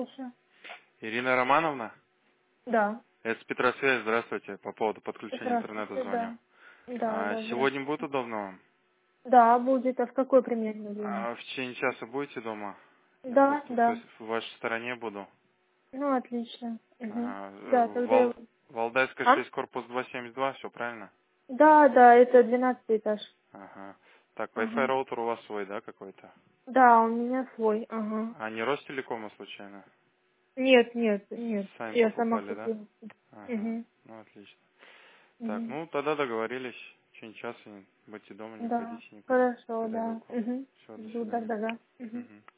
слушаю. Ирина Романовна? Да. Это с Петросвязь, здравствуйте. По поводу подключения интернета Здравствуйте, звоню. да. Да, да, Сегодня здравствуйте. будет удобно вам? Да, будет. А в какое примерно время? В течение часа будете дома? Я Да, просто да. в вашей стороне буду. Ну, отлично. Угу. Ага. Да, тогда... Валдайская А? 6, корпус 272, все правильно? Да, да, это 12 этаж. Ага. Так, Wi-Fi Ага. роутер у вас свой, да, какой-то? Да, у меня свой. Ага. А не Ростелекома случайно? Нет, нет, нет. Сами Я сама покупали, да? купила. Ага. Угу. Ну, отлично. Так, Угу. ну, тогда договорились. В течение часа будьте дома, не Да. уходите никуда. Хорошо, Всегда да. к вам. Угу. Все, до Жду свидания. тогда. Угу. Мгм.